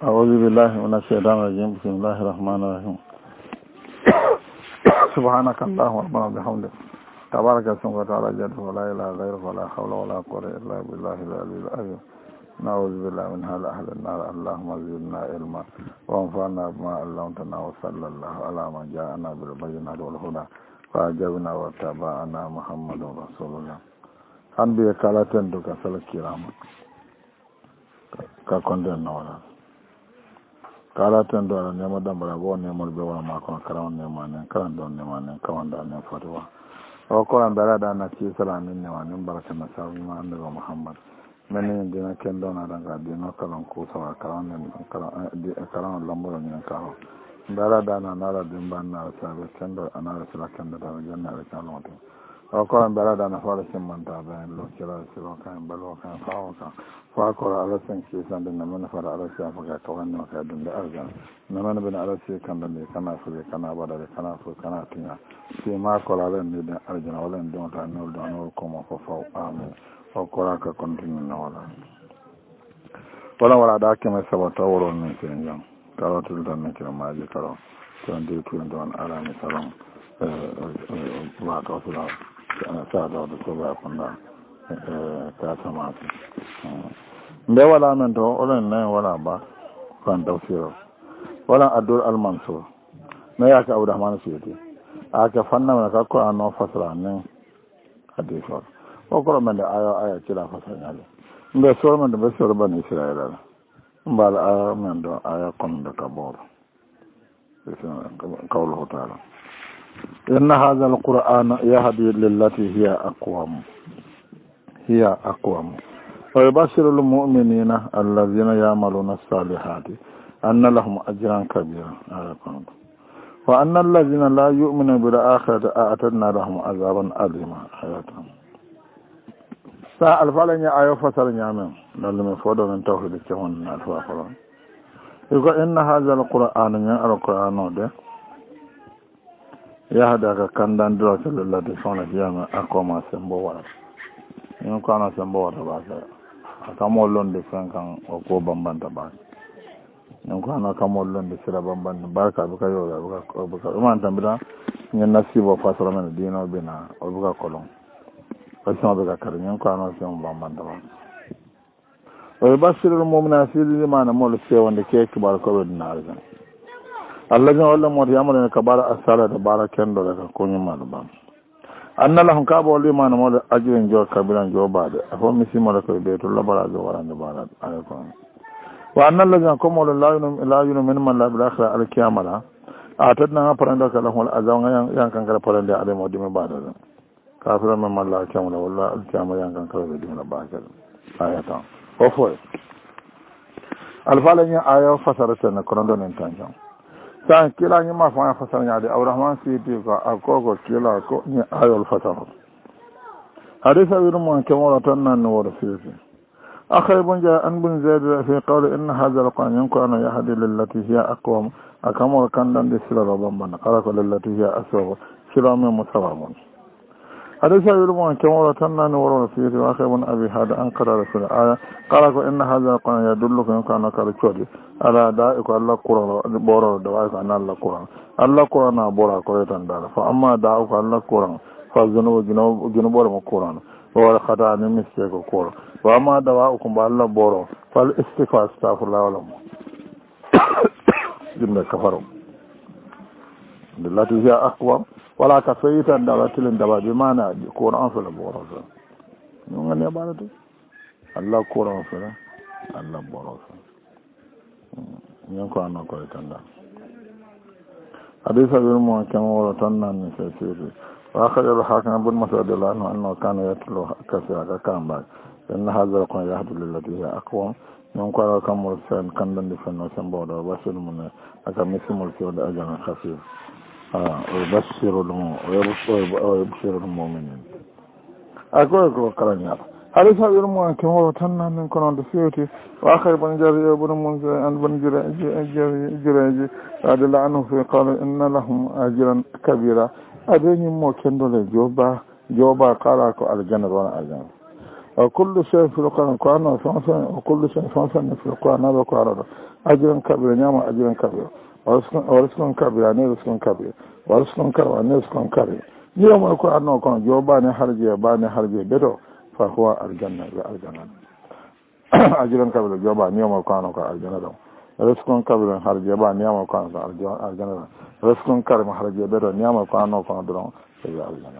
أعوذ بالله من الشيطان الرجيم بسم الله الرحمن الرحيم سبحانك اللهم ربنا وبحمدك تبارك اسمك وتعالى جدك ولا إله غيرك ولا حول ولا قوة إلا بالله العلي العظيم نعوذ بالله من هذا أهل النار اللهم زدنا علما وانفعنا بما علمتنا وصلى الله على من جاءنا بالبينات والهدى فأجبنا واتبعنا محمد رسول الله أنبياء كلا تندك سلك كرامة ككندن نورا kala tan do ala nema dambara bo nemol be wala ma ko karan nema ne karan don nema ne kawan da ne fatwa o ko an dara da na ci sala min ne wani baraka na sawi ma annabi muhammad men dina ken don na daga dina kalan ko sawa karan ne karan lamboro ne ka ho dara da na nara din ban na sabe ken do anara sala ken da janna ala sallallahu o ko an dara da na fara sin man ta ba lo kira silo kan balo kan fawo kan fakora ala san ke san da mana fara ala sai faga to wannan ka dun da argan na mana bin ala sai kan da ne kana fure kana bada da kana fu kana tinya sai ma kola ran ne da argan wala don ta no don ko mo fa fa amen o kola ka continue na wala da ke mai sabata woro ne sai yan karatul da ne kira ma ji karo to ande to don ala ne salam ba ka so da sa da ko ba kunna ta samati mbe wala men to olen ne wala ba kan tawsiro wala adur al mansur ne ya ka abdurrahman suyuti aka fanna mana ka ko anno fasra ne hadithor o ko men da aya kila fasra ne mbe so men da be so ban israila mbal aya men do aya kon da ka bor qawluhu ta'ala inna hadha al qur'ana yahdi lillati hiya aqwam ويبشر المؤمنين الذين يعملون الصالحات أن لهم أجرا كبيرا وأن الذين لا يؤمنون بالآخرة أعتدنا لهم عذابا أليما حياتهم الفعلين آية فصل نعمين لازم يفضل من توحيد الكون الفاقرون يقول إن هذا القرآن ده يهدك كندان دراسة التي فعلت ياما أقوم سنبوار يمكن أن سنبوار باسا akamol londe fankan o ko bambanta ba non ko ana akamol londe sira bambanta barka buka yoga buka man tambira nyen nasibo fasara men dino bina o buka kolon fasama buka kar nyen ko ana sem bambanta ba o basirul mu'mina fi limana mol se wonde ke kibar ko wedna arjan Allah jalla wala mo yamale ka bara asala da barakendo daga ko nyima do bam anna lahum ka bo liman mo ajrin jo kabiran jo baade afo misimo la ko be to labara jo warande baade alaykum wa anna allazina qamu la yunu min man la bil akhirah al qiyamah atadna paranda kala hol azanga yang kan kala paranda ale mo dimi baade kafira man la qiyamah wala al qiyamah yang kan kala be dimi baade ayata o fo al falanya aya fasarata na korando nen tanjam san kila ni ma fa fasal nyaade Abraham siti ko akoko kila ko ni ayol fataho hadisa wiru mo ke wala tan nan wala siti akhay bunja an bun zaid fi qawli inna hadha alquran yankuna yahdi lillati hiya aqwam akamol kandan de sila bamba kala ko lillati hiya aswa sila me musawamun hadisa wiru mo ke wala tan nan wala siti akhay bun abi hada an qara rasul aya qala ko inna hadha alquran yadullu kana kala chodi ala da ko Allah Qur'an boro da wa ko Allah Qur'an Allah Qur'an na bora ko tan dala fa amma da ko Allah Qur'an fa zunu boro mo Qur'an wa khata ni miske ko Qur'an wa amma da wa ko Allah boro fal istighfar astaghfirullah wala dinna kafaru billati hiya aqwa wala ka fayitan da tilin da ba bi mana Qur'an fa la boro so ngane balatu Allah Qur'an fa Allah boro so yanko ana ko tanda hadisa bir mo kan wala tanna ni se sirri wa akhadha al-hakim ibn mas'ud annahu kana yatlu kasaka kamba inna hadha al-qur'an yahdu lillati hiya aqwam yanko ala kamul san kandan di fanno sambo do basul mun aka misimul fi da ajana khafif yubashshiru al-mu'minin ako kalanya hadisa bir mo kan wala tanna ni kono do fioti wa akhir ban jari ibn munzir an ban jiraji adala anhu fi qala inna lahum ajran kabira adeni mo kendo le joba kala ko aljanna wa aljanna وكل شيء في القرآن وكل شيء فانسان في القرآن هذا القرآن أجر كبير نعم أجر كبير ورزق كبير يعني رزق كبير ورزق كبير يعني رزق كبير اليوم القرآن وكان جوابان حرجي بدو فهو الجنة أجر كبير جوابان يوم القرآن وكان الجنة رزق كبير حرجي بان يوم القرآن الجنة رزق كبير حرجي بدو يوم القرآن وكان درون الجنة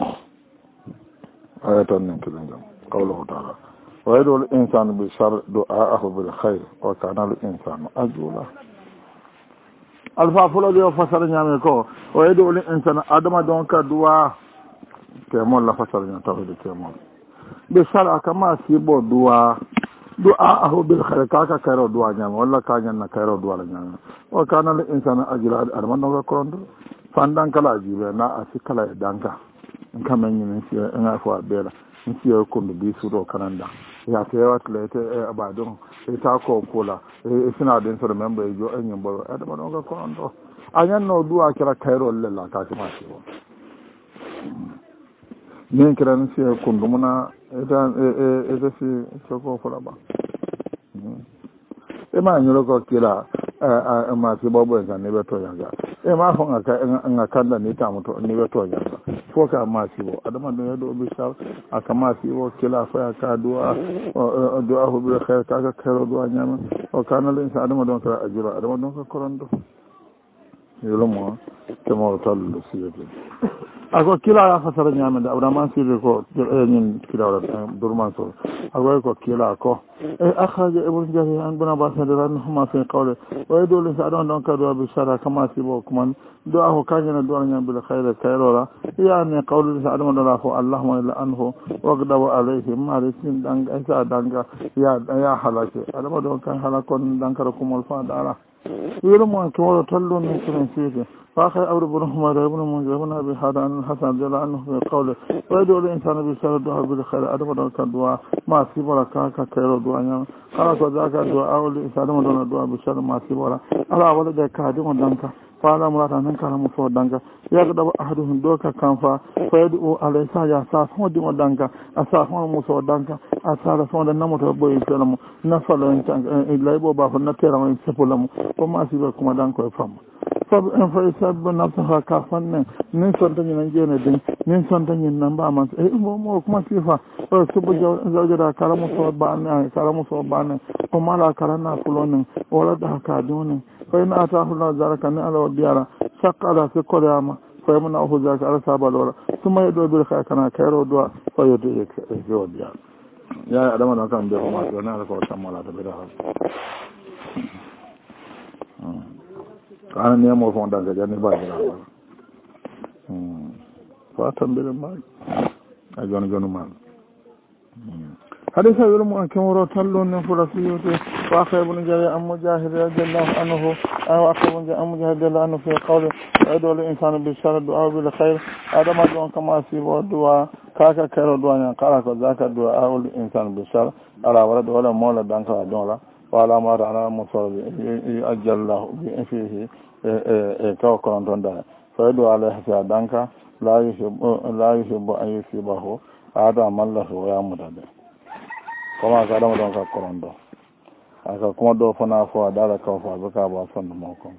آية النكلة قوله تعالى ويدعو الإنسان بالشر دعاءه بالخير وكان الإنسان أجولا الفافلو ديو فسر نياميكو ويدعو الإنسان أدم دونك دعاء كيمون لا فسر نيام توحيد كيمون بالشر كما سيبو دعاءه بالخير كاكا كيرو دعاء نيام ولا كاجن كيرو دعاء نيام وكان الإنسان أجولا أدم دونك كروندو فاندان كلا جيبه نا أسي كلا دانكا nkamen yin si nga fo abela nsi e ko bi suro kananda ya ke wat le te abadon e ta ko kula e sina den so member jo enyin bo adama no ko ndo anyan no duwa kira kairo lella ka ti ma si bo nen kira nsi e ko ndumuna e da si ko fo la ba e ma nyoro ko kila ma si bo bo ngan ne beto yanga e ma fo nga kanda ni ta muto ni beto yanga fo ka ma si bo adama do yedo bi sa aka ma si bo kila fa ka du'a hu bil khair ka khairo du'a nyama o kana le sa adama don ka ajira adama don ka korando yelo mo ke mo tallu si yede ako kila ya fasara nyama da adama si ko nyin kila wala durman so ako ko kila ko أخرج ابن جرير عن ابن عباس رضي الله عنهما في قوله ويدعو الإنسان دونك دعاء بالشر كما سيبوكم دعاه كان دعاء بالخير كيرورا يعني قول الإنسان الله اللهم إلا أنه وقدوا عليه ما رسين دانك إنسا دانك يا حلاك ألم دونك حلاكون دانك ركم الفادارة يرمون كورو تلون من سيده فآخر أبو بن حميد بن منذر بن أبي حاتم عن الحسن رضي الله عنه في قوله ويدعو الإنسان بالشر دعاء بالخير ألم دونك دعاء ما سيبولا كاكا كيرو دعاء قال ذاك الدعاء والإنسان دون دعاء بالشر ما سيبولا على ولد كادم دانك قال مرات أن كان مصور دانك يقدر أحدهم دوكا كانفا فيدعو عليه ساجا سافون ديم دانك أسافون مصور دانك أسافون النمط بوي سلام نفعل إلا يبو بافو نتيرا ويسفلم وما سيبكم دانك ويفهم فيسب نفسها كافن من سنتين نجينا دين من سنتين نمبا من مو كما سيفا سب زوجة كلام صوبان وما لا كلام كلون ولا ده كادون فإن أتاه الله ذلك نعلى وديارا شق على سكر ياما فيمنعه ذلك على سابا الورا ثم يدعو بالخير كان كيرو دعا فيدعو ديار يا أدام أنا كان بيرو ما تقولنا لك وسمع لا تبيرها أنا نيمو فوندان كجاني باجرا فاتم بالماء أجون جون مال حديث يقول أن كمرو تلون فلسيوته وأخي ابن جرير عن مجاهد رضي الله عنه أو أخي ابن مجاهد رضي الله عنه في قوله يدعو الإنسان بالشر الدعاء بالخير آدم دعاء كما سيبوا الدعاء كاكا كيرو دعاء قالك ذاك الدعاء الإنسان بالشر على ولد ولا مولد دانك دولا وعلى ما على مصاب يؤجل له فيه توكل دون فيدعو عليه دانك لا يحب أن يصيبه آدم الله ويعمد kama ka dama don ka korondo aka kuma do fana fo dala ka fo baka ba son mo ko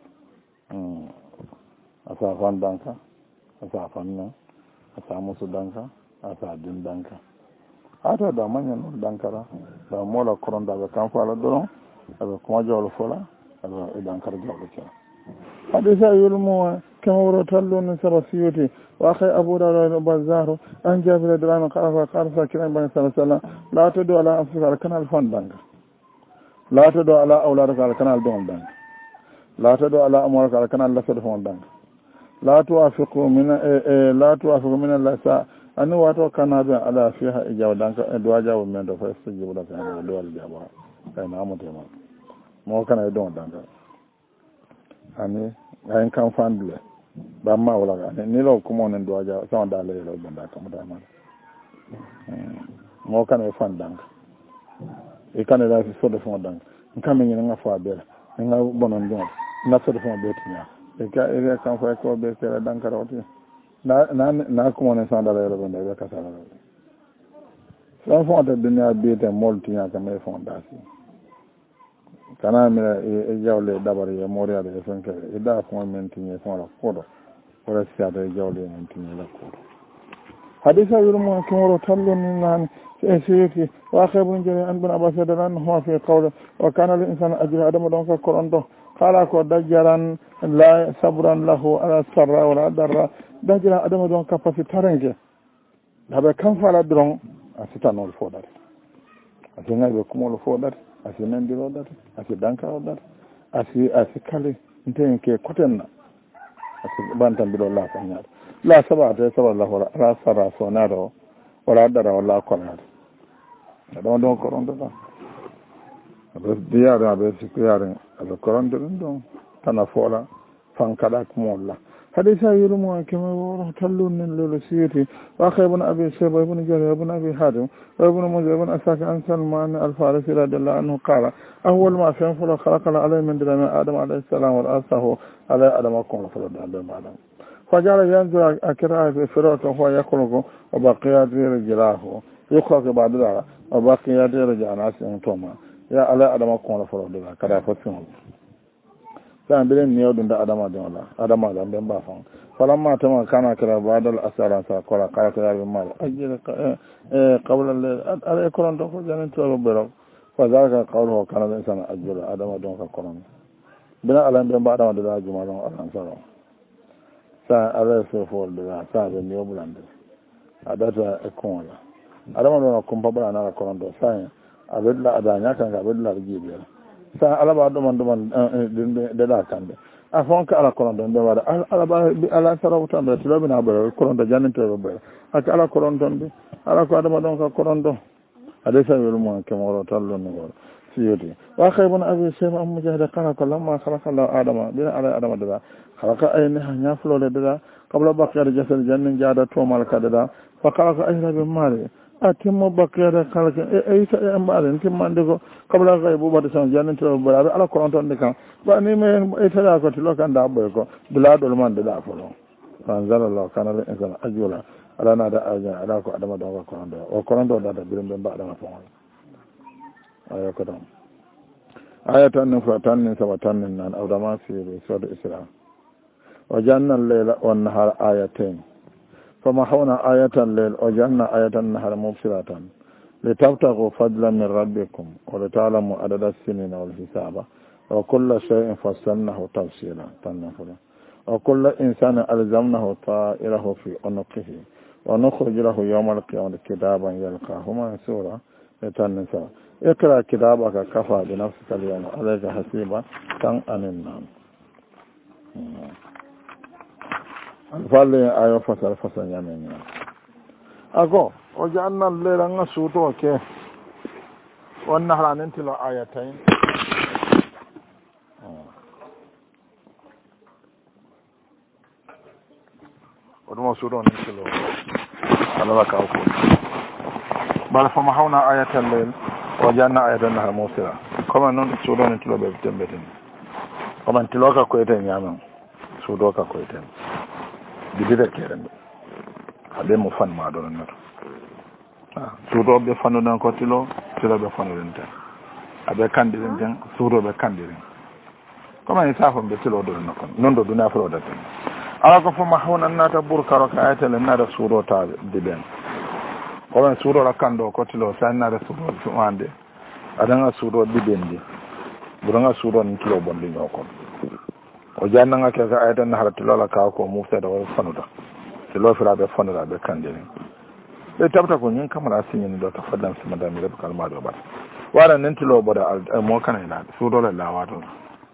asa fan danka asa fanna asa musu danka asa din danka ata da manyan dankara da mola koronda ba kan fala do aba kuma jawlo fola aba dankara jawlo ke hadisa yulmu كما ورتلون سرسيوتي وأخي أبو داود البزار أن جابر دران قال ساكن بني صلى الله عليه وسلم لا تدعو على أنفسك على كنال فندانك لا تدعو على أولادك على كنال دون دانك لا تدعو على أموالك على كنال لسد فندانك لا توافقوا من الله ساعة أنه واتو كان على فيها إجابة دانك دعا جاوب من دو فيستجيب لك أنا دعا الجابة فإن عمد يمان مو كان يدون دانك أني أين كان فاندله ba ma wala ga ni lo kuma nan do aja sa da le lo banda kam da ma mo kan e fan dank e kan da fi so de fon dank kan men nga fa be nga bonon do na so de fon be tinya e ka e kan fa ko be se dank rawti na kuma nan sa da le lo banda be ka sa San fonda dunya bete molti ya kama fondasi kana mira e jawle dabari e moriya de fenke e da fon menti ne fon la kodo wala sia de jawle menti ne la kodo hadisa yurmo kemoro tallo ni nan سيأتي وآخر بن جرير أن بن عباس يدران هو في قوله وكان الإنسان أجل أدم دون كورندو قال أكو دجرا لا صبرا له على السراء ولا الضراء دجرا أدم دون كفاسي ترنجي هذا كم فعل درون أسيتانو الفودر أسينا بكم الفودر أسينا نديرودر أسي دانكاودر أسي كالي نتين كي كوتنا أسي بانتان بلو الله فنيار لا سبعة سبع الله ولا سراء سونارو ولا الضراء ولا كونار don koronto da abe diare abe sikiyare abe koronto don tana fola fankada kumolla hadisa yurumu kema woro tallun lelo siyati wa khaybun abi shayba ibn jarir ibn abi hadim wa ibn muzay ibn asaka an salman al-farisi radiyallahu anhu qala awwal ma sanfala khalaqa alayhi min dirami adam alayhi salam wa asahu ala adam kum fa adam adam فجعل ينظر أكراه في فروته وهو يخلق وبقيات رجلاه يخلق بعد ذلك وبقيات رجع ناس توما يا على أدم أكون فرودها كذا فسمه كان بين نيود عند أدم أدم أدم أدم بين بافون فلما تم كان كذا بعد الأسرار سأقول قال كذا بمال أجل قبل على كلام تقول جنين تقول برا فذلك قوله كان الإنسان أجل أدم أدم كلام بنا على بين بعد ما دلها جماعة الأنصار sa ala so for da sa be mi obulande adata e konla adama no ko pabala na ko ndo sa abedla adanya kan abedla gibe sa ala ba do man de da kande afon ka ala ko ndo be wada ala ba ala sarawta be tilobi na be ko ndo janinte be ak ala ko ndo be ala ko adama don ka ko ndo adesa yulu mo ke mo ro tallo no go siyoti wa khaybun abi shayba am mujahid kana kallamma khalaqa Allah adama bina ala adama da خلق أينها نافلو لدلا قبل بقية جسد جنن جادة تومال كدلا فخلق أينها بمالي أتم بقية خلق أيسا أمبالي انتم عندكو قبل غيبوبة جنن تلو بلا على قرانتون دكا فأني ما أيسا لاكو تلو كان دابوكو بلا دولمان دلا فلو فانزل الله كان الإنسان أجولا على نادى أجل علاكو أدام دوغا قرانتو وقرانتو دادا بلن بن بعد ما فعل آية كدام آية نفرتان سبتان نان أو دما في سورة إسراء وجعلنا الليل والنهار آيتين فمحونا آية الليل وجعلنا آية النهار مبصرة لتبتغوا فضلا من ربكم ولتعلموا عدد السنين والحساب وكل شيء فصلناه تفصيلا وكل إنسان ألزمناه طائره في عنقه ونخرج له يوم القيامة كتابا يلقاه منشورا لتنسى اقرأ كتابك كفى بنفسك اليوم عليك حسيبا عن النار falle ayo fasal nyamenya ago o janna lera nga suto ke wannan haranin tilo ayatain ودما سورون تلو على لك أو كل بل فمحونا آية الليل وجعلنا آية النهار مبصرة كما نون سورون تلو بتمبتين كما تلوكا كويتين يامن سودوكا كويتين bidira keren abe mo fan ma do nato sudo be fanu dan ko tilo be fanu den tan abe kandirin den sudo be kandirin kama ni safo be tilo do nako non do duna fro da tan ala ko fo mahuna nata burkaro ka aytel nada sudo ta diben ko ben sudo la kando ko tilo sa nada sudo suande adanga sudo dibendi buranga sudo ni tilo bondi ngoko o janna ke ka ayatan na haratu la ka ko mufta da wani fanuda tilo fira be fanuda be kandini e tabta ko nyin kamara sinyin do ta fadan su madami da kalma do ba wala nan tilo boda al mo kana ila su dole lawa to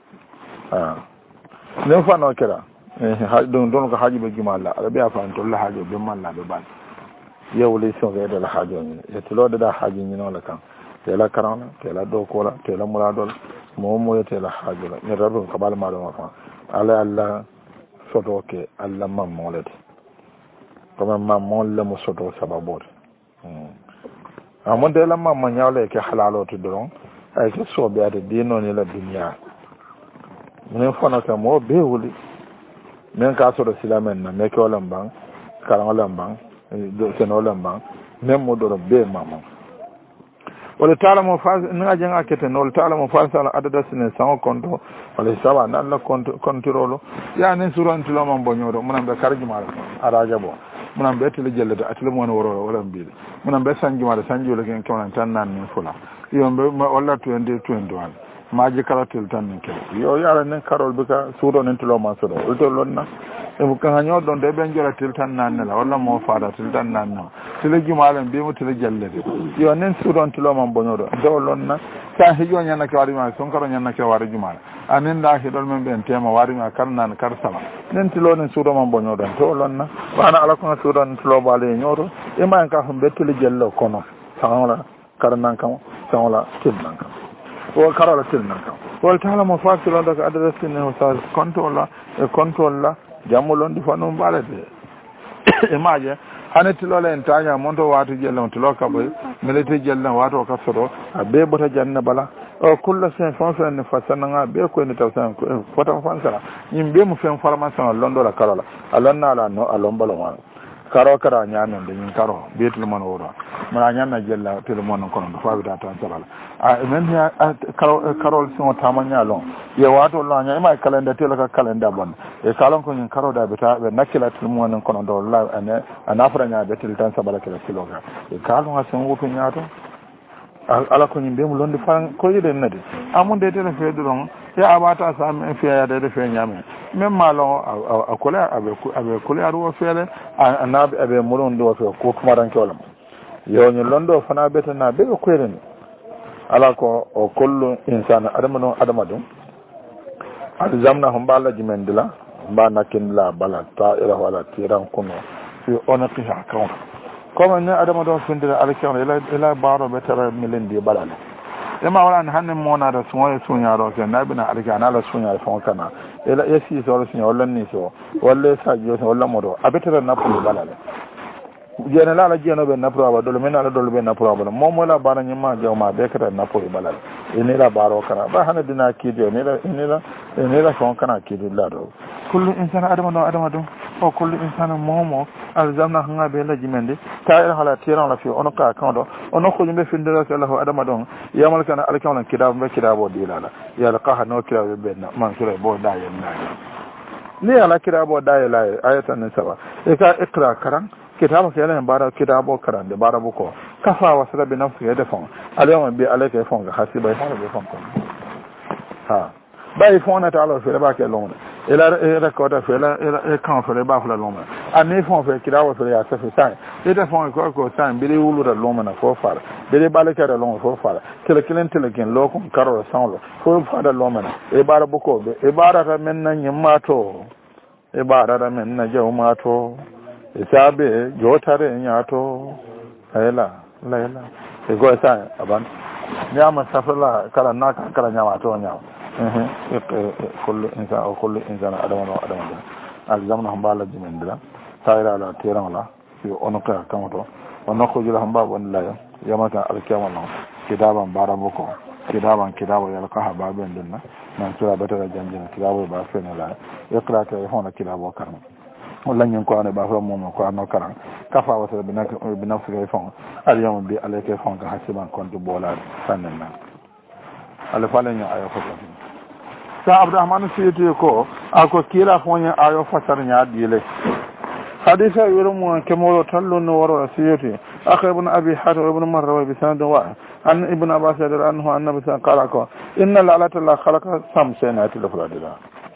ne fa no kira don ko haji be gimalla arabi afa to la haji be malla be ban yewle so ga da haji ni e tilo da haji ni no la kan tela karana tela do kola tela muradol mo tela haji la ni rabu kabal ma do ma fa ala alla soto ke alla mamolete comme mamol le mo soto sababor amon de la mamma nyawle ke halalo to don ay ke so be ade dino ni la dunya men fona ka mo be wuli men ka so do silamen na me ko lambang karan lambang do seno lambang men mo do be mamma wala taala mo fa nga janga kete no taala mo fa sala adada sine sango konto wala sawa nan la kontirolo ya nen suran tilo man bonyodo munam be karji mala araja bo munam be tele jelle da atele mo woro wala mbide munam be sanji mala sanji wala ken kawnan tan nan ni fula yo be wala 2021 maji karatel tan ni ke yo yara nen karol be ka sudo nen tilo man sodo to lonna e bu kan hanyo don de ben jora til tan nan la wala mo faada til tan nan no tele jumalen be mo tele jelle de yo nen sudo tilo man bonyodo do lonna sa hijo nyana ke wari ma son karo nyana ke wari jumala anen da hidol men ben tema wari ma karnan karsala nen tilo nen sudo man bonyodo to lonna wana ala ko sudo nen tilo bale nyoro e ma en ka hum be tele jello kono sawala karnan kam sawala tilnan kam o karola tilnan kam wal taala mo fasilo daga adresse ne o sa control la jamulon di fanu balade e maje hanati lola en tanya monto watu jellon to lokabo milite jellon wato ka soro be bota janna bala o kullu sen fonso ne fasananga be ko ne tawsan fota fansara yimbe mu fen formation londo la karola alonna la no alombalo wa karo kara nyamen de min karo betul man woro mara nyanna jella tel mon kono do faabi data sabala a men ya karo so tamanya lon ye wato la nya ma calendar tel ka calendar bon e kalon ko nyin karo da beta be nakila tel mon kono do la ane anafra nya betul tan sabala kala kiloga e kalon ha sen woto nyaato ala ko nyin be mu londi fan ko yide nade amunde tel fe don ya abata sa men fe ya de fe nyame même malon akole abe kole aru fele anabe abe mulon do fe ko kumaran kewlam yo ni londo fana betana be ko yeren ala ko o kullu insana adama dum zamna hum bala jimendila ba nakindla bala ta'ira wala tiran kuno fi onqiha kawn comme ne adama do findira alkawn ila baro betara milindi balala ema wala hanne mona da sunya sunyaro ke nabina alkana la sunya fon kana ela yesi so sunya wala ni so wala sa jo wala modo abetara napoli balala jena la jeno be napro ba dole mena la dole be napro ba momo la bana nyima jawma be kata napoli balala ene la baro kana ba hana dina kidio ene la fon kana kidio la do kullu insana adama do o kullu insana momo alzamna hanga be la jimende ta'ira hala tiran la fi onoka kando onoko jimbe findira sallahu adama don yamal kana alkawlan kidabo dilala ya laqaha no kidabo be man kira bo dayen na ni ala kidabo dayela ayatan sawa e ka ikra karan kitabo kele bara kidabo karan de bara buko kafa wasala bi nafsi ya defon alyawma bi alaka fon ga hasiba fon be fon ko ha bay fon ta ala fe ba ke lon ela kota fela ela kan fela ba fela loma ani fon fe kirawo fela ya safi sai ita fon ko sai bele wulu da loma na fo fara bele balaka da loma fo fara kelen loko karo sanlo fo fara loma na e bara buko be e bara ta menna nyimato e bara da menna jawmato e sabe jotare nyato ela e go sai aban nyama safala kala naka kala nyamato nyawo kullu insana adama alzamna hum bala jimendira tayra la tiranla fi onoka kamoto onoko jula hum baba wallahi yamata alkiyama no kidaban barabuko kidabo yalka haba bendina nan sura batara janjina kidabo ba fenala yakra ta hona kidabo karma wallan yin ko ne ba fa mo ko no karan kafa wasa binafsi ga fon aliyam bi alayka fon ga hasiban kontu bola sannan alfalen ya ayo fata sa abdurrahman siyete ko ako kila fonya ayo fasar nya dile hadisa yurumu kemoro tallu no waro siyete akhay ibn abi hatim ibn marra bi sanad wa an ibn abbas radhiyallahu anhu annabi qala ko inna la'ata la khalaqa samsana til fadila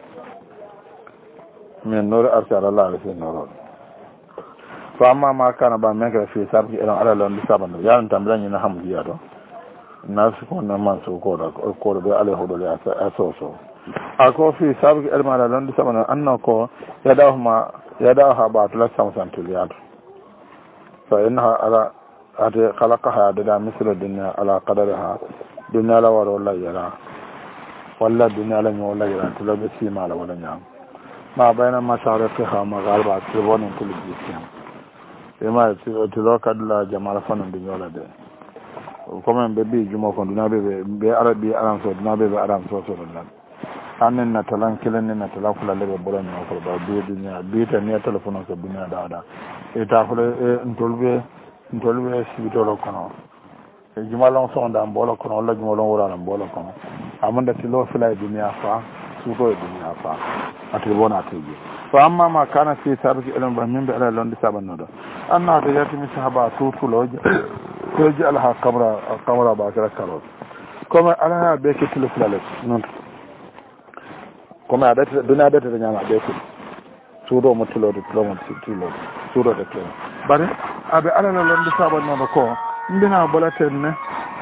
min nur arsala allah fi nur fa amma ma kana ba mega fi sabbi ila ala lon saban ya tamran ni na hamdiya do nasu ko na man so ko da ko do ala hodo ya so ako fi sabbi almala lon saban annako yadaha batula samsan tuliyat fa innaha ala ate khalaqaha da misla dunya ala qadariha dunya la waro la yara walla dunya la nyo la yara to la bisi mala wala nyam ma bayna masharaqha magharba tibon kullu bisiam ema to lo kadla jamal fanan dunya la de comme be bi jumo ko dunya be arabi aram so dunya be aram so la anen na talan kilen na talan fula lebe bolan na ko ba be dunya be ta ne telephone ko dunya da e ta fule ntolbe sibitolo kono jumalon sonda mbolo kono walla jumalon wurala mbolo kono amanda tilo fila e duniya fa suuto e duniya fa ati wona teji fa amma ma kana fi sabiki elam ba min be ala londi sabannodo anna da yatimi sahaba tutuloje ko ji alha kamra ba kala kalo comme ala be ke tilo fila le non comme adata duniya adata da nyama be ko suudo mo tilo de tilo mo tilo suudo de tilo bare abe ala londi sabannodo ko mbina bolatenne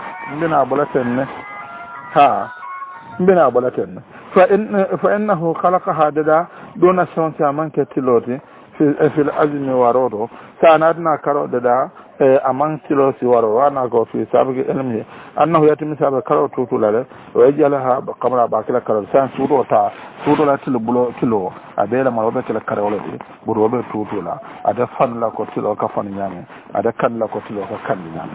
ha mbina bolatenne fa innahu khalaqaha dada dona sonsa manke tiloti fil azmi warodo sanadna karo dada aman tilosi waro wana ko fi sabgi ilmi annahu yatimi sabga karo tutulale wa yajalaha qamra bakila karo san sudo la tilo bulo kilo abela marobe kala karo le burobe tutula ada fan la ko tilo ka fan nyame ada kan la ko tilo ka kan nyame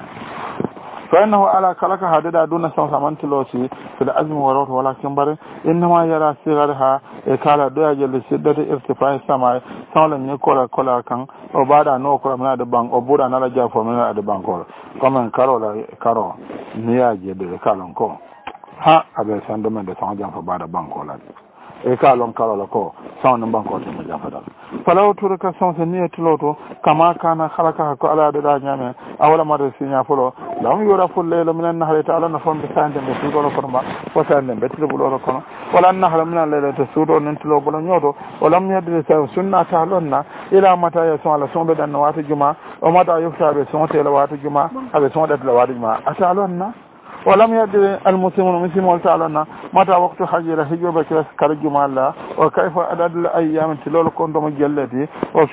fa innahu ala kalaka hadada duna sonsa man tilosi fil azmi warodo walakin bare inma yara sigarha e kala do ajel siddati irtifai sama sawla ni kola kan o bada no ko amna de bang o buda na la jafo mena de bankol comme karo ni aje de kalon ko ha abe sando men de son jafo bada bankola e kalon karola ko sawna banko de jafo dal falaw turka sonse ni tiloto kama kana khalaka ko ala de da nyame awala mare sinya folo lam yura ful layla minan nahri ta'ala na fon be sande be tudo ko ma ko sande be tudo bulo ko wala nahra minan layla to sudo nen tilo bulo nyodo wala mi yadde sa sunna ta'alonna ila mata ya son ala son be dan wata juma o mata yufta be son tele wata juma abe son da wata juma atalonna ولم يدري المسلم والتعالى متى وقت حج الهجوب كرجما الله وكيف عدد الايام تلول كنتم مجلتي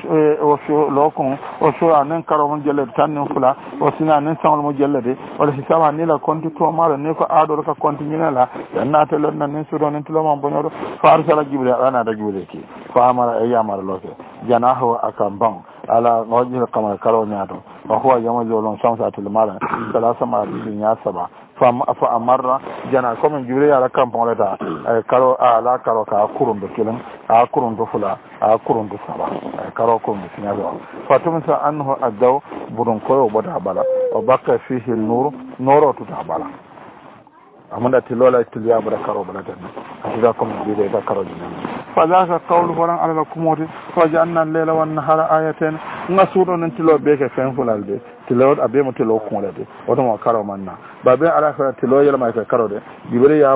وشو لوكم وشو ان كرم مجلد تن فلا وسنا ان سام المجلد والحساب ان لا كنت تو مال نيكو ادو ka continue la na telon nan su don tilo man bonyo farsala jibril ana da jibril ki fa amara ayyamar loke janahu akamban ala wajhi kamar karo nyato wa huwa yamajulun shamsa tilmara salasa ma dunya saba fa amarra jana comme jibril ala kampon leta karo ala karo ka kurundu kilen a kurundu fula a kurundu saba karo kurundu sinyazo fatumsa anhu adaw budun koyo boda bala wa baka fihi nuro tuta bala amanda tilola tiliya bara karo bala tan atiga comme jibril da karo jina فذاك قول فران على الكموت فجعلنا الليل والنهار آيتين نسودو نتلو بيك فين فلالدي تلو ابي متلو كولدي ودما كارو مننا بابي على تلو يلما كارو دي جبري يا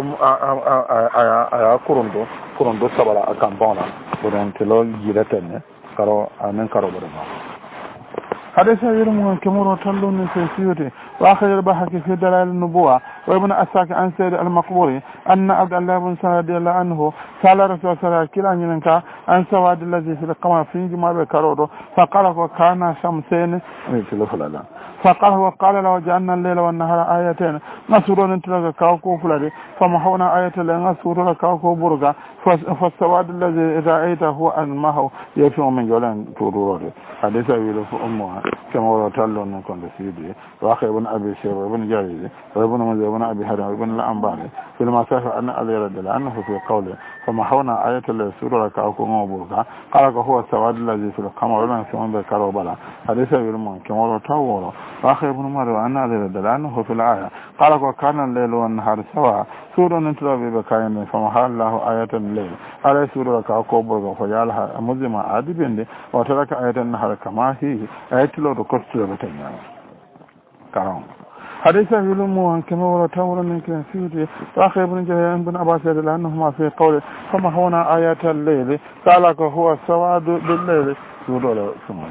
كوروندو سبلا اكامبونا ودن تلو جيرتن كارو امن كارو بدما حديث يرمون كمرو تلو نسيوتي واخر البحث في دلائل النبوة وابن أساك عن سيد المقبوري أن عبد الله بن سعد رضي الله عنه سأل رسول الله صلى الله عليه وسلم عن سواد الذي في القمر في جماع بكارودو فقال وكان شمسين فقال وقال لو جعلنا الليل والنهار آيتين نسورون انتلقى كاوكو فلدي فمحونا آية لنا نسورون كاوكو برغا فالسواد الذي رأيته هو أنمه يفهم من جولان توروري حديث أبيله فأمها كما ورطلوا نكون بسيدي وأخي ابن أبي شير وابن جاريزي وابن مزي وابن أبي حرام وابن الأنباني في المسافة أن أبي رد لأنه في قوله فمحونا آية الذي سورون كاوكو برغا قال هو السواد الذي في القمر ولن يسمون بكارو بلا حديث أبيله كما ورطلوا وأخي ابن مروه أن أبي رد لأنه في الآية قال وكان الليل والنهار سواء سورة نتلو ببكاين فمحال الله آية الليل على سورة كاوكو برغا فجعلها مزمة عادبين وترك آية النهار كما هي آية لو تكسر بتنيا كرام حديث يلمو كما ولا تاور من كثير واخي ابن جهيم بن عباس لانهما في قول فما هنا آية الليل قال هو سواد بالليل سورة سمع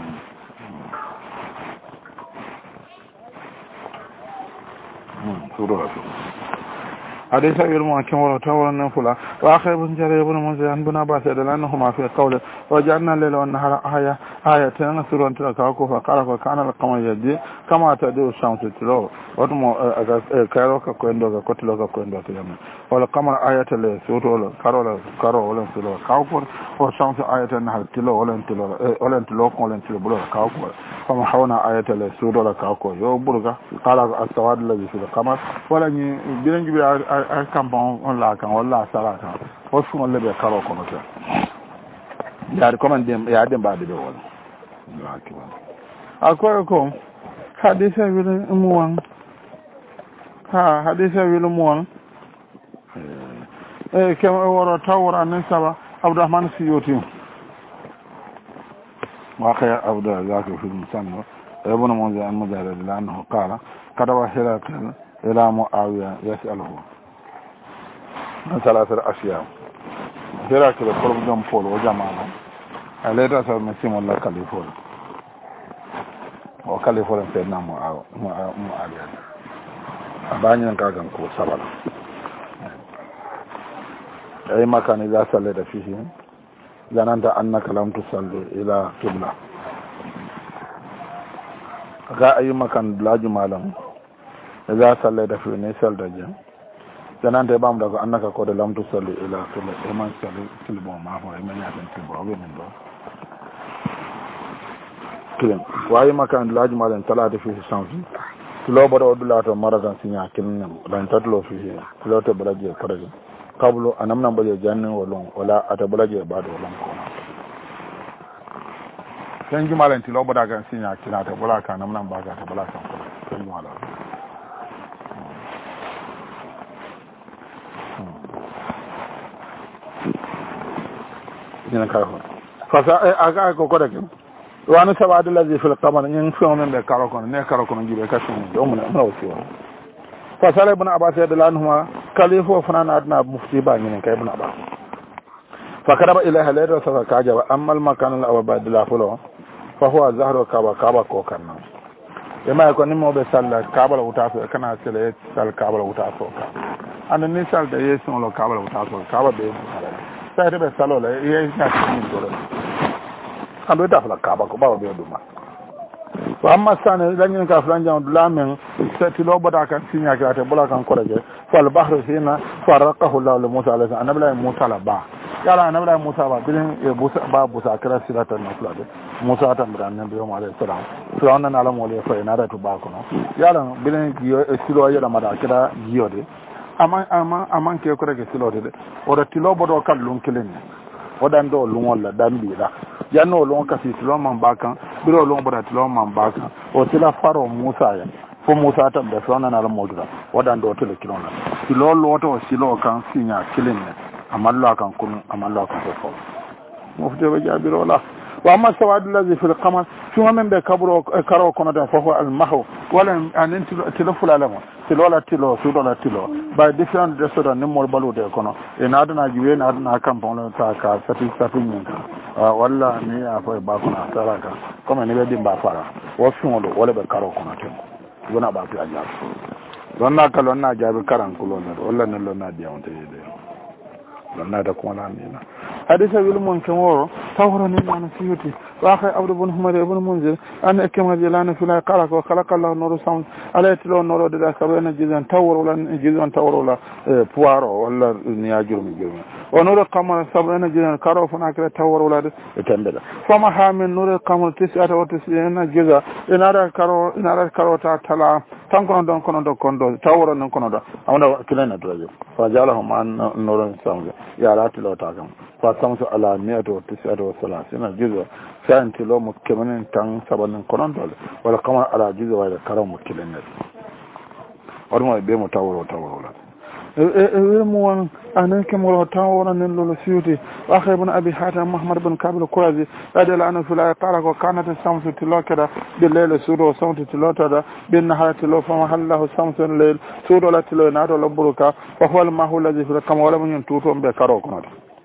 سورة حديث يرمى كما ولا تاور النفلا واخي ابن جرير بن مزيان بن عباس لانهما في قول وجعلنا الليل والنهار آية سورة تلكاكو فقال وكان القمر يدي كما تدي الشمس تلو وتم كاروكا كويندو كوتلوكا كويندو تيام والقمر آية الليل سورة كارو ولا تلو كاوكو والشمس آية النهار تلو ولا تلو بلو كاوكو فما حونا آية الليل سورة كاوكو يو برغا قال السواد الذي في القمر ولا بيرنجي kampon on la kan walla sala kan o sumo lebe karo ko no ya recommend ya dem ba de wala akoy ko hadisa bi mu wan ha hadise wilu muwon kem woro tawra anen saba abdourahmane siyoti واقع عبد ذاك في المسنى ابن مجاهد لأنه قال كتب هرقل إلى معاوية يسأله من ثلاثة أشياء هرقل قرب جم فول وجماعة ليت أسأل مسيم الله كاليفول وكاليفول سيدنا معاوية أباني نكاكم كو سبلا أي مكان إذا صليت فيه zananta annaka lam tusalli ila qibla ga ayi makan laji malam idza sallaita fi ne salda je zananta bam daga annaka ko da lam tusalli ila qibla e man salli tilbo ma ho e man ya tan tilbo be min do kilen wayi makan laji malam talata fi sanfi tilo bodo dulato maradan sinya kilen dan tatlo fi tilo to baraje faraje kablo anamna baje janne wolon wala atabulaje baado wolon ko sen jumalan ti lobo daga sinya kina ta bulaka namna baga ta bulaka ko sen jumala dina ka ho fasa aga ko ko dake wani sabadu lazi fil qamar nyin fion men be karo ko ne karo ko ngibe ka sun do mun na wasi wa fasala ibn abbas radhiyallahu kalifu fanan adna mufti ba ngene kay ibn abbas fakaraba ilaha la rasul kaja amma al makan al awbad la fulo fa huwa zahru kaba ko kanna yama ko ni mo be salla kaba la wuta so kana sele sal kaba la wuta so ka an ni sal da yeso lo kaba la wuta so kaba be sai be salo la ye na ni do an do ta fala kaba ko ba be duma wa amma sana danyin ka flan jan dulamen sati lo bada kan sinya ka ta bula kan koraje fal bahru hina faraqahu Allah li Musa alayhi salam anabla Musa la ba yala anabla Musa ba bilin e busa ba busa kira siratan na fulade Musa ta mudan nan biyo alayhi salam to wannan alam wala fa ina da to ba ko no yala bilin giyo silo yala mada kira giyo de aman ke ko rege silo de o da tilo bodo kan lun kilin wadan do lun wala dambi da yanno lon kasi tilo man bakan biro lon boda tilo man bakan o tila faro Musa ya fo Musa ta da sona na modura wadan do tilo kilona tilo loto silo kan sinya kilin ne amallo kan kun amallo kan fo mo fute be jabiro la wa amma sawadu allazi fil qamar shuma men be kabro karo kono da fo al mahu wala an tilo fulala tilo la tilo sudo la tilo by different restaurant ni mol balu de kono e na adana jiwe na adana kan pon ta ka sati nyinka walla ni afa ba kono taraka comme ni be dimba fara wo fundo wala be karo kono ten wona ba fi aja donna kalon na jabi karan kulo na walla ne lonna diawte de lonna da ko na ni na hadisa wil mon kan woro tawro ni na siyuti wa akhay abdu ibn humar ibn munzir an akama jilana fi la qala wa khalaqa Allah nuru sam alayhi lo nuru da sabana jizan tawro lan jizan tawro la puaro walla ni ajurmi jurmi wa nuru qamar sabana jizan karo fana kala tawro la de tembeda fama ha min nuru qamar tisata wa tisina jiza inara karo ta tala tankono don kondo tawro non kono da amna kilana dojo fa jalahu man nuru sam ya ratilo ta kam fa samsu ala 193 jiza sai tilo mu kemanin tan sabanin konon dole wala kamar ala jiza wa da karam mu kilen wani mai be mu tawro la mu wan anan ke mu tawro nan lolo siyuti wa akhay ibn abi hatim muhammad ibn kabil qurazi radiyallahu anhu fil qala ko kanat samsu tilakada bil layl sudo samsu tilata bin nahar tilo fa mahallahu samsu layl sudo la tilo na do labruka wa huwa al mahu alladhi fil kama wala mun tuto be karo kono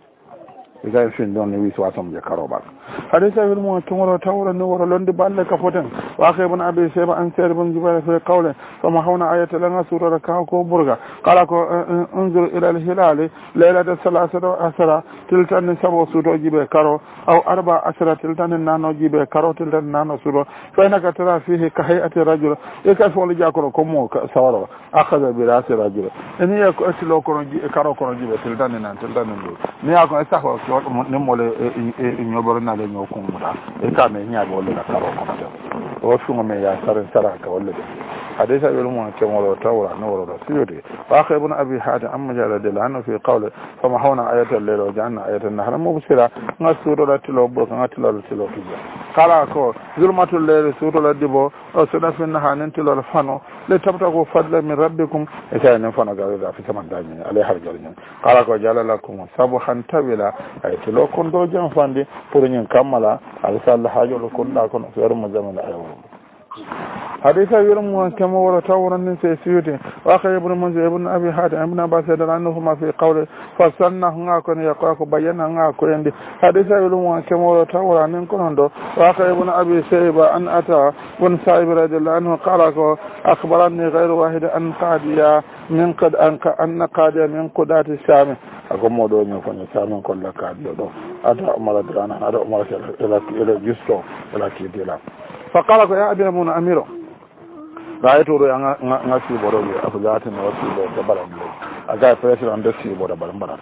iga fin don wi so atam je karo bak hadisa wil mo tumoro tawra no woro londe balle ka foten wa akhay ibn abi shayba an sir ibn jubair fi qawle fama hawna ayata lana surara ka ko burga qala ko unzur ila al hilal laylata salasata asara tiltan sabo sudo jibe karo aw arba asara tiltan nano jibe karo tiltan nano sudo fa inaka tara fihi ka hayati rajul e ka fo jakoro ko mo sawaro akhadha bi rasi rajul en ya ko asilo ko karo ko jibe tiltan nan tiltan ndo ni ya ko saho ne mole nyoboro na le nyokumuda e ka me nya go le ka ro ko o fu me ya sare sara ka wolle حديث أبي المؤمن كما ولو تورى نور رسيوتي وأخي ابن أبي حاتم أما جل دل عنه في قوله فمحونا آية الليل وجعلنا آية النهار مبصرة نسور لتلو بوك نتلو لتلو تجا قال أكو ظلمة الليل سور لدبو وسنة في النهار نتلو الفنو لتبتغوا فضلا من ربكم إذا نفنا قال في سمن داني عليه حرجين قال أكو جعل لكم سبحا طويلا أي تلو كنتو جنفاندي فرنين كملا على سال حاجة لكم لكم في رمى زمن أيوه حديث يرمى كما ورد تورا من سيسيوتي وأخي ابن منذر ابن أبي حاتم ابن عباس يدل عنهما في قوله فصلنا هناك يقاك بينا هناك يندي حديث يرمى كما ورد تورا من كنندو وأخي ابن أبي سيبا أن أتى بن سائب رضي الله عنه قال أخبرني غير واحد أن قاديا من قد أن قاديا من قدات الشام أقول مودوني يكون الشام كل قاديا أتى أمر درانا أتى أمر إلى جسو إلى كيدلا فقال يا أبي المؤمنين أميره رأيت رؤيا نسي بروي أفجعتني وسيبه كبرم لي أجاي فريسر عند سيبه دبرم برا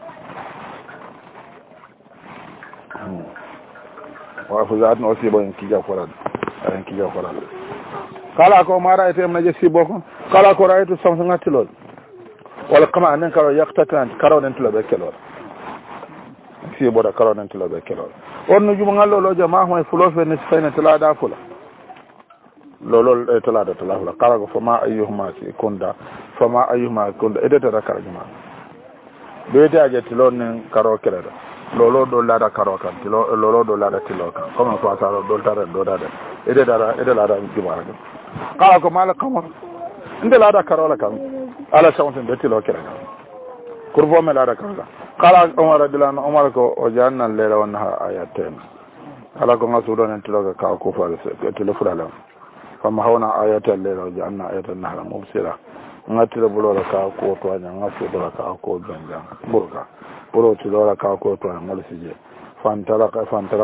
وأفجعتني وسيبه إن كيجا فراد قال أكو ما رأيت من جسي سيبه قال أكو رأيت سامسونج تلول ولا كما أنك يقتكن كارون تلول بكلول سيبه دا كارون تلول بكلول ونجوم الله لو جماعة ما يفلوس بنسفين تلا فلا لولو تلا فلا قال فما أيهما فما أيهما كندا إذا تذكر جماعة بيتي أجت لون كارو كلا lolo do lada karokan tilo lolo do lada tilokan comme ko asaro do tare do dada ede lada jumara kala ko mala kamar inde lada karola kan ala sawten de tilo kira kurbo me lada karola kala umar radilana umar ko o janna lera wonna ayaten kala ko ngasudo nen tilo ka ko fa tilo furala fama hawna ayaten lera o janna ayaten nahra mubsira ngatira bulola ka ko to anya ngasudo ka ko ganja burka buro tilora ka ko to ngal sije fantalaka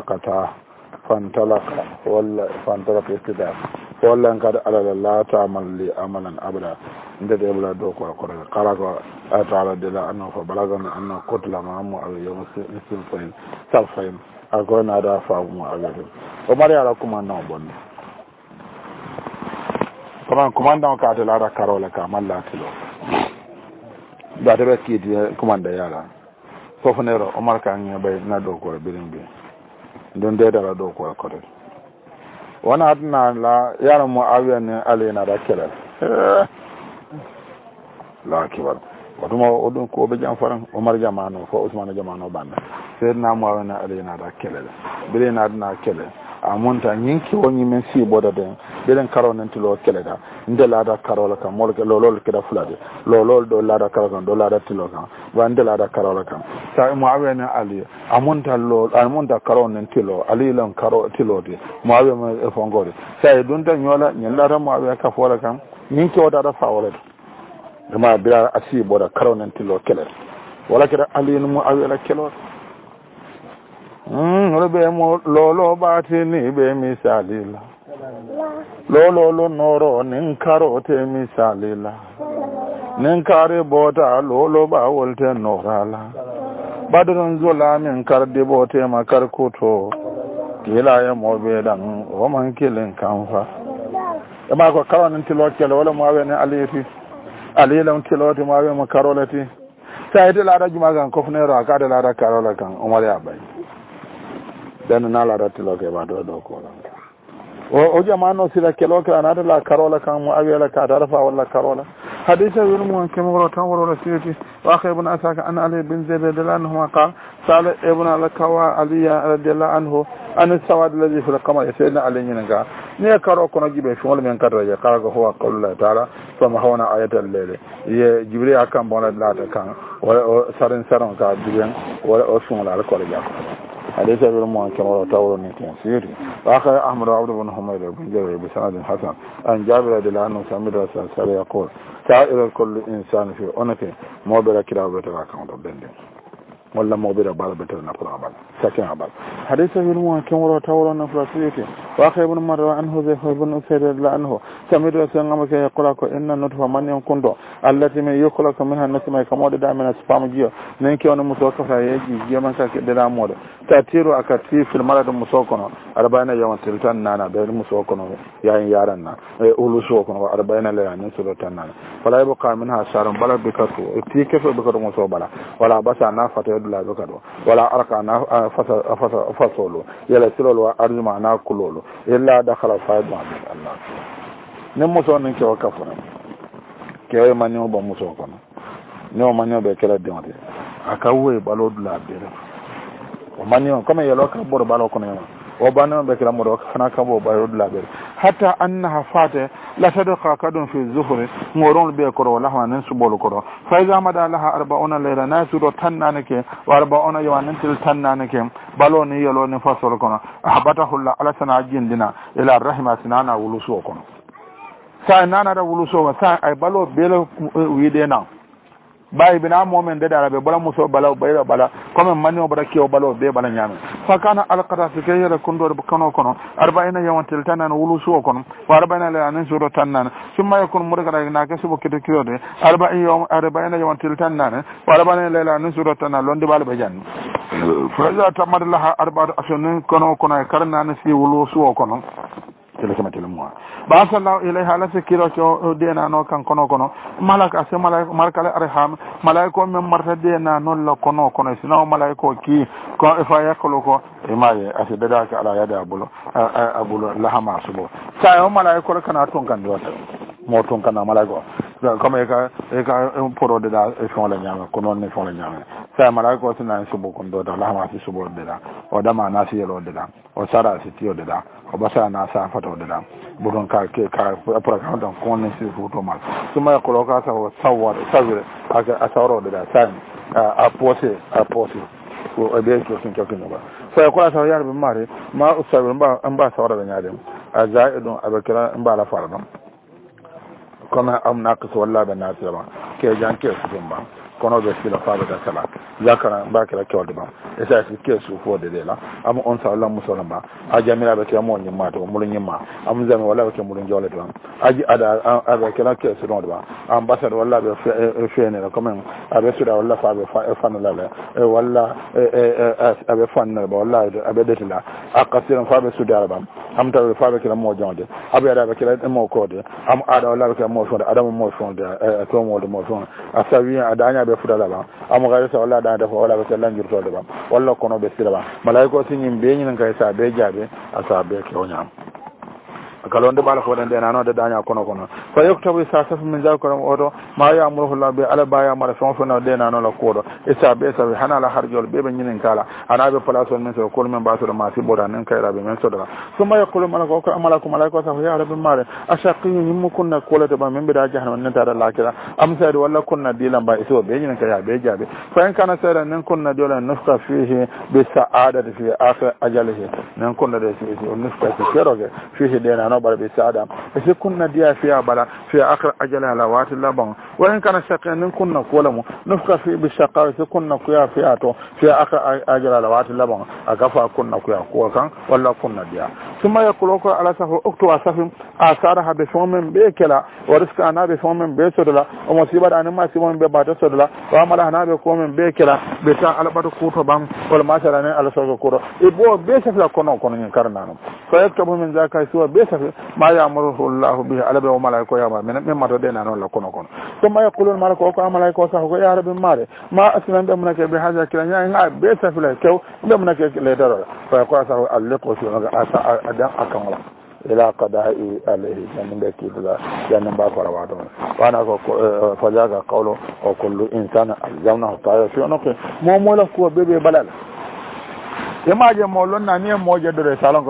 walla fantalaka istida walla ngada ala la ta'mal li amalan abada ndede bla do ko kala ko ta'ala de la anna fa balagana anna qutla ma'amu aw yawsil fayn salfayn agona da fa mu agado o mari ala kuma na bonni kuma komanda ka ta la karola ka malla tilo da ta ki di komanda yala fofonero omar ka nya bay na do ko birimbe don de dara do ko ko wana adna la yara mu awiya ne alena da kala la kibar waduma odun ko be jam faran omar jamano fo usman jamano banda serna mu awiya ne alena da kala birena adna kala amunta nyinki woni men si boda den belen karo nan tilo kele da ndela da karola kan mol ke lolol ke da fulade lolol do la da karola do la da tilo kan wa ndela da karola kan sa muawiya ne ali amunta karo nan tilo ali lan karo tilo de muawiya ma e fongore sa dun ta nyola nyalla ra muawiya ka fola kan nyinki wada da fawole dama bira asi boda karo nan tilo kele wala ke ali muawiya la kelo rebe mo lolo batini be misalila lolo noro nin karo te misalila nin kare bota lolo ba wolte norala badron zola min karde bote makar koto kila ya mobe dan o man kilin kanfa e ma ko karon tilo kelo wala mo wene alifi alilan tilo te mo we makarolati sai de la da juma gan ko fnero akade la da karola kan umar ya bay dan na la ratilo ke ba do ko o jamano sila kelo ka na la karola kan mu awela ka darfa wala karola hadisa yuru mu ke mo tan woro rasiti wa akhi ibn asaka an ali bin zayd radhiyallahu anhu qala sala ibn al-kawa aliya radhiyallahu anhu an sawad alladhi fi al-qamar sayyidina ali nyinga ne karo kono jibe fi wala men kadra ya kala ko huwa qawlu ta'ala fama hawna ayatal layl ye jibril akam bona lata kan wala sarin saron ka diben wala o sunala al-qawla ya حديث ابن معاذ كما تاور نيتين سيري واخر احمد عبد بن حميد بن جابر بسند حسن ان جابر رضي الله عنه سمع رسول الله يقول سائر كل انسان في انته موبر كده بتراكم دبن ولا موبر بالبتر نقرا sakin abal hadisa bin mu kan woro tawro na flasiyete wa khaybun marra anhu zayfa ibn usayd la anhu samidu sangama ke yaqula ko inna nutfa man yakundo allati min yukhlaqu minha nasma kamode da min spam jiyo nen ke on muso ka fa yeji jiyo man ka ke da modo tatiru akati fil marad muso kono arba'ina yawan tiltan nana da muso kono yayin yaran na ulu so kono arba'ina la yanin sulu tan nana fala yabqa minha sharan bala bikatu tike fe bikatu muso bala wala basa na fata yadula bikatu wala arka na fasolo yala silolo wa arjuma na kulolo illa dakhala fa'id ma Allah ne muso nin ke wakafuna ke ma nyo ba muso kono ne ma nyo be kala dinode akawe balo dula bere o manyo comme yelo ka bor balo kono o bano be kala mo do kana ka bo balo dula bere hatta annaha fata la sadaqa kadun fi zuhri ngoron be ko la hanan subolo ko fa iza mada laha 40 layla nasuro tannanake wa 40 yawanan til tannanake balo ni yelo ni fasol kono ahbatahu la ala sana jindina ila rahima sinana wuluso kono sa nana da wuluso sa ay balo belo wide na bayi bina momen de dara be bala muso bala bayra bala comme manio bara kiyo balo be bala nyame fa kana alqata fi kayra kundo kono 40 yawan tiltanan wuluso kono wa 40 la anan suro tanan summa yakun murgara na ka subo kito kiyo de 40 yawan tiltanan wa 40 la anan suro tanan londe bala be jan fa za tamad laha 4 ashanin kono karna na si wuluso kono telekama telemwa ba sallahu ilayha la sekiro to dena no kan kono malaka se malaka arham malaiko men marta dena non la kono sino malaiko ki ko fa yakolo ko e maye asida da ka ala yada abulo lahama subo sa o malaiko kana ton kan do mo ton kana malaiko comme e ka poro de da e fon la nyama kono ne fon la nyama sa malaiko sina subo kon do da lahama si subo de da o dama na si yelo de da o sara si tiyo de da o basa na sa fato de da budon ka programme don konen si futo mal suma ko ka sa sawar savire aka asawro de da san a pose ko ebe ko sun tokin ba sai ko sa yar be mare ma usabir ba sawra da nyadem a zaidun abakira ba la faradon kuma amna ka walla da nasira ke jan ke su ba kono be sila faaba da sala yakara ba kala kewde ba e sa ci kesu fo de la am on sa Allah musola ba a jamila be ke mo ni ma to mulun yima am zami wala be ke mulun jole to aji ada aba kala kesu don ba ambassadeur wala be fene la comme abe sura wala fa be fan la la wala abe fan ba wala abe detila akasiran fa be sudara ba am taw fa be kala mo jonde abe ada be kala mo kode am ada wala be kala mo fonde adam mo fonde to mo de mo fonde asawi adanya be fudala ba am ga sa wala da dafa wala be sallan jurto de ba walla kono be sira ba malaiko sin be nyin kai sa be jabe asa be ke onya kalonde bala ko den nano de danya kono fa yoktabu sa saf min zakoram odo ma ya amruhu la be ala baya mara fon na de nano la kodo isa be sa hana la harjol be be nyinin kala ana be place on men so ko men ba so ma si boda nen kayra be men so dala suma yakulu malako ko amalaku malaiko sa ya rabbi mare ashaqi yimmu kunna kolata ba men be da jahannam nen ta da lakira am sa wala kunna dilan ba iso be nyinin kaya be jabe fa en kana sayra nen kunna dola nafka fihi bi sa'adati fi akhir ajalihi nen kunna de fi nafka fi keroge fihi de no bar be sada e kunna dia fiya bala fi akhir ajala la wati laban wa in kana shaqanin kunna kolamu nufka fi bi shaqa se kunna kuya fiya to fi akhir ajala la wati laban agafa kunna kuya ko kan walla kunna dia suma yakulu ko ala safu uktu asafim asara habe fomen be kala wa rizqa na be fomen be sodala o musiba da an ma simon be bata sodala wa mala na be ko men be kala be ta albatu kuto bam wal masala ne ala sogo kuro e bo be safa kono nyin karnano fa yaktabu min zaka suwa be safa ma ya'muruhu Allah bihi ala wa malaiko ya ma men ma to de na non la kono suma yaqulun malaiko ko malaiko sa ko ya rabbi mare ma aslan da munake be haja kila nya be safa la kew be munake le daro fa ko sa alliqu fi asa adan akan wala ila qada'i alayhi jamin da kibla jamin ba fara wa don wana ko fajaga qawlu wa kullu insana alzamna ta'ala fi unqi mo la ko bebe balal yamaje mo lon na ni mo je do salon ko ni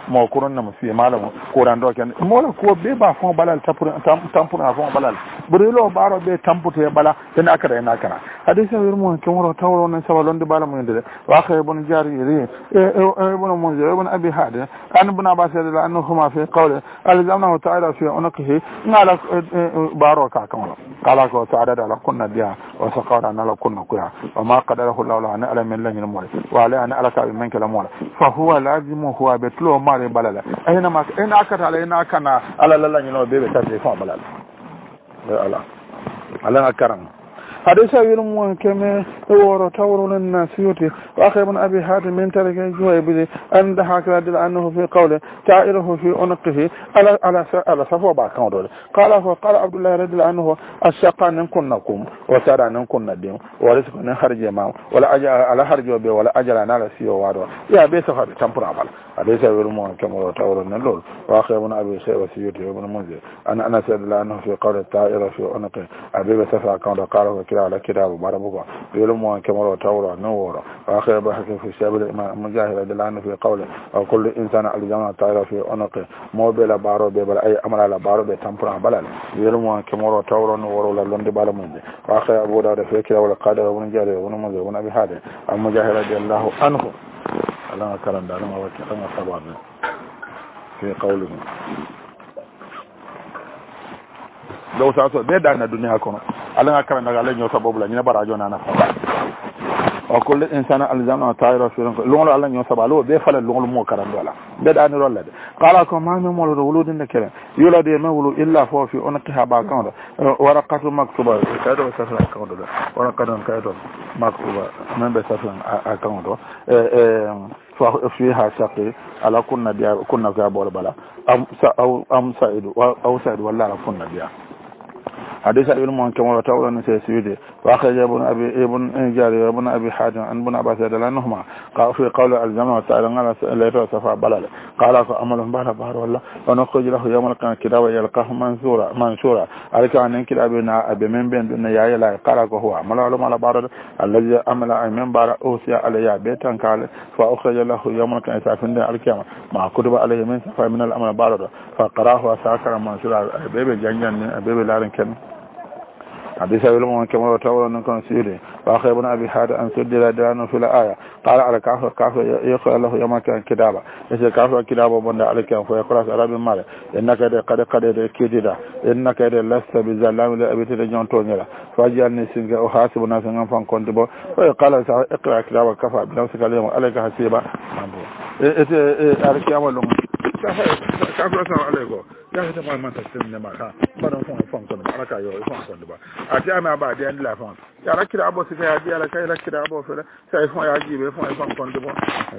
mo kuron na musi malam ko ran do ken mo la ko be ba fon balal tampuna fon balal burilo baro be tampute bala den akara ina kana hadisa wir mo ken woro tawro na sabalon de bala mo ndede wa khaybun jari ri ibn munzir ibn abi hada an ibn abbas radhiyallahu anhuma fi qawli alzamna ta'ala fi unqihi ngala baro ka kan kala ko ta'ala la kunna biya wa saqara na la kunna kuya wa ma qadarahu allah ana ala min lan yamul wa ala ana alaka min kala mula fa huwa lazimu huwa betlo mare balala ayna ma ina akata ala ina kana ala lan yino bebe tade fa balala ala akaran حديث يرمون كما ورا تورون الناسيوتي وأخي بن أبي حاتم من ترك جويبه أن ضحك رضي عنه في قوله تعيره في عنقه على صفوة باكون قال عبد الله رضي عنه الشقاء نكون نقوم وسارع نكون نديم ورزق نخرج معه ولا أجر على خرج به ولا أجر على سيو وارو يا بيس هذا تمبر عمل حديث يرمون كما ورا تورون اللول وأخي بن أبي شيبة سيوتي وابن منذر أنا سأل عنه في قوله تعيره في عنقه أبي بسفع كون قال على كتاب باربوكا يلوم كما تورا نورا واخر بحث في سبيل الامام مجاهد رضي الله عنه في قوله وكل انسان الجماعه تعالى في عنقه موبل بارو ببل اي امر على بارو بتمبرا بلال يلوم كما تورا نورا لوند بالمنده واخر ابو داود في كتاب القادر ومن جاري ومن ابن ابي هذا مجاهد رضي الله عنه الله كرم دار ما وكان سبب في قوله لو ساسو بيدان الدنيا كونو الله كان نغا لنيو سبب لا ني باراجو نانا وكل انسان الزمنا طائر في لون الله نيو سبب لو بي فال لون مو كران دولا بيدان رولد قال كما ما مول ولود نكره يولد ما ولو الا فو في انقها با كان ورقه مكتوبه كادو سفر كان دو ورقه كادو مكتوبه من بسفر كان دو فيها شقي على كنا في بول بلا ام سعيد او سعيد ولا كنا بيا حديث ابن من كما تقول ان سيدي واخرج ابن جاري وابن ابي حاتم عن ابن عباس رضي الله عنهما قال في قول الجماعه تعالى على لا صفا بلال قال فامل بحر والله ونخرج له يوم القيامه كتابا يلقاه منشورا عليك ان كتابنا ابي من بين يا لا قال هو عمل على بعض الذي عمل من بار اوسيا عليه بيتان قال فاخرج له يوم القيامه فين القيامه ما كتب عليه من صفا من الامر بعض فقراه وساكر منشورا بيبي جنجان بيبي لارن كن حديث علم كما تقول أنكم سيري وأخي ابن أبي حاتم أن سجل دانه في الآية قال على كافر يقول له يوم كان كتابا إذا كافر كتابا بند عليك فيقرأ سأراب المال إنك قد كتدا إنك لست بظلام لأبي تجون تونيلا فأجعلني سنك أحاسب الناس أن فان بو وقال اقرأ كتابا كفى بنفسك اليوم عليك حسيبا أركي أولهم كافر السلام عليكم ya ta ba mata sin ne maka bana fon ko ala ka yo fon ko ba ati ama ba de la fon ya la kira abo se ya di ala ka la kira abo fele sai fon ya jibe fon ko ba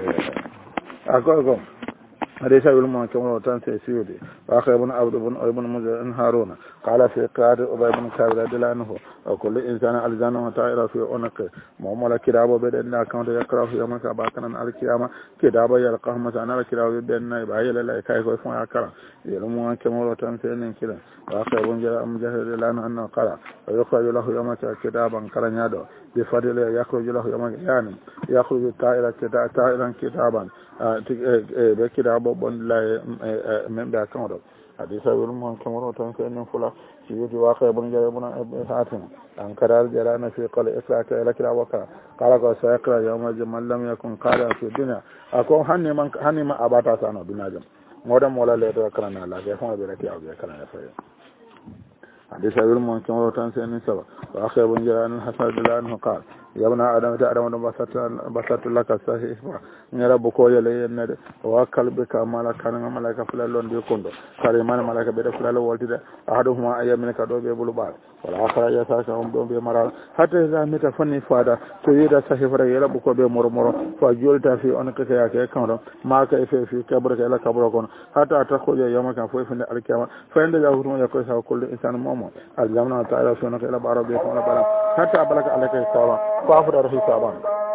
agogo ليس يلمون كما تنسي سيودي وآخر ابن عبد ابن مزر هارون قال في قراءة أبي بن كعب رضي الله عنه وكل إنسان ألزانه طائر في عنقه مؤمل كتابه بدأنا كانت يقرأ في يوم كباكنا على القيامة كتابه يلقاه مثلا على كتابه بدأنا يبعي لله كيف يفهم يقرأ يلمون كما تنسي كلا وآخر ابن مجاهد رضي الله عنه قال ويخرج له يوم كتابا كرن يده بفضل يخرج له يوم يعني يخرج طائرا كتابا بكتابه بون لا من باكون حديث ابن كما تنسي فلا سيدي واقع ابن جابر بن حاتم أن كرر جرانا في قال إسراك لك الأوكا قال سيقرأ يوم الجمال لم يكن قال في الدنيا أكون هني ما أباتا سانا بناجم مودم ولا ليتو كرنا لا يفهم بلاتي أو كرنا فيه حديث ابن كما تنسي سوا واخر ابن جابر الحسن رضي الله عنه قال يا ابن آدم تعلم بسطت لك صحيح نرى بكوية لي وكل بك مالك كان مالك فلان بيكوندو كريمان مالك بيد فلان والتي أحدهما أيام من كدو بيبلو بعض والآخر يساكهم دون بمرال حتى إذا مت فني فادا تريد صحيح رجال بكو بمرمر فجولت في أنك يا كان ما كيف في كبرك إلى كبركون حتى تخرج يوم كان في فن الكيامة فإن جاءهم يقول كل إنسان مؤمن الجمع تعالى في أنك إلى بعربية ولا حتى أبلغ عليك السلام فافر حسابا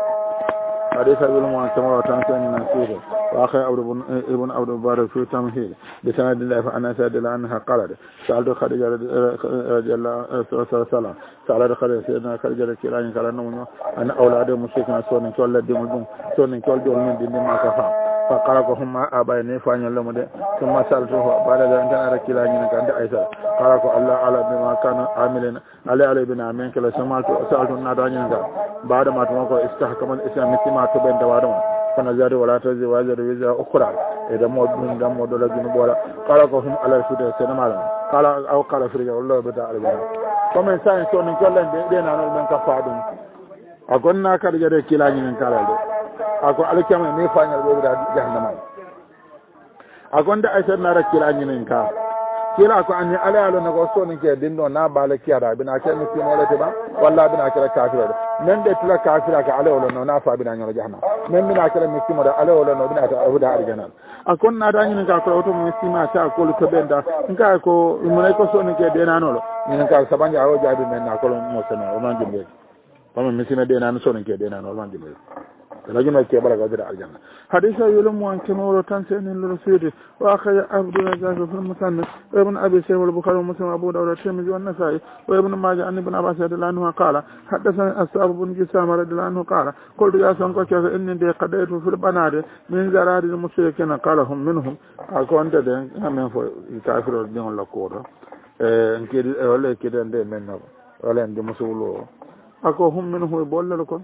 حديث ابن معاذ كما تنسين نسيره واخر ابن عبد البر في تمهيد بسند الله فانا سعد عنها قالت سالت خديجه رضي الله عنها سالت خديجه سيدنا خديجه كيران قال ان اولاد مشركين سونن كول ديمدون سونن كول دول من دين ما كفا فقال لهم أبايني فاني لهم ده ثم سألته بعد ذلك أنا ركلا ينك عند عيسى قال الله على بما كان عاملين على بنا من كلا سألت النادان ينك بعد ما تمكو استحكم الإسلام مثل تبين دوارهم فنزار ولا تزي وازر وزر أخرى إذا مودون دم مودولا جنبولا قال لهم على الفداء سنمالا قال أو قال فرجع الله بتاع البنا فمن سائن سوني كلا بينا نول من كفادون أكون كارجة كلا ينك على ako alkiyama ne fanyal be da jahannama akon da aisha na rakira nyinin ka kila ko anni ala ala na ko so ni ke dinno na bala kiyara bina ke mi timo le ba walla bina kira kafira men de tula kafira ka ala wala no na fa bina nyoro jahannama men bina kira mi timo da ala wala no bina ta abuda arjana akon na da nyinin ka ko to mi tima ta ko lu benda nka ko mun ko so ni ke de na no nyinin ka sabanja o jabi men na ko mo sena o man jimbe pama mi sina de na so ni ke de na no man jimbe لجنة كبار قدر الجنة حديث يلم عن كنور تنسين للرسول وأخي عبد الرزاق في المثنى وابن أبي سيف والبخاري ومسلم وأبو داود والترمذي والنسائي وابن ماجه عن ابن عباس رضي الله عنه قال حدثني أصحاب بن جسام رضي الله عنه قال قلت يا سانكو كيف إني قضيت في البنات من زرار المشركين قال هم منهم أكون تدين من كافر الدين لكورة كده ولا كده ده منه ولا عند مسؤول أكو هم منهم يقول لكم